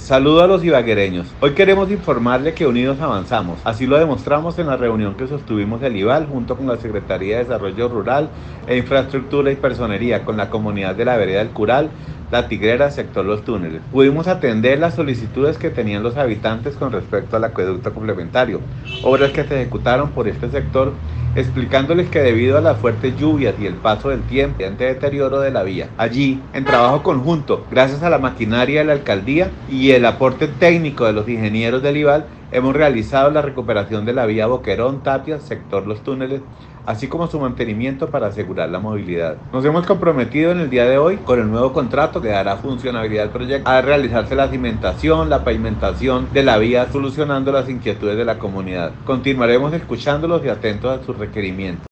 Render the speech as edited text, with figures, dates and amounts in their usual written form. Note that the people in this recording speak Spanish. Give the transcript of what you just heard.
Saludo a los ibaguereños. Hoy queremos informarle que unidos avanzamos. Así lo demostramos en la reunión que sostuvimos el IBAL junto con la Secretaría de Desarrollo Rural e Infraestructura y Personería con la comunidad de la vereda del Cural, La Tigrera, sector Los Túneles. Pudimos atender las solicitudes que tenían los habitantes con respecto al acueducto complementario, obras que se ejecutaron por este sector, explicándoles que debido a las fuertes lluvias y el paso del tiempo y ante deterioro de la vía, allí, en trabajo conjunto, gracias a la maquinaria de la alcaldía y el aporte técnico de los ingenieros del IVAL, hemos realizado la recuperación de la vía Boquerón-Tapia, sector Los Túneles, así como su mantenimiento para asegurar la movilidad. Nos hemos comprometido en el día de hoy con el nuevo contrato que dará funcionabilidad al proyecto a realizarse la cimentación, la pavimentación de la vía, solucionando las inquietudes de la comunidad. Continuaremos escuchándolos y atentos a sus requerimientos.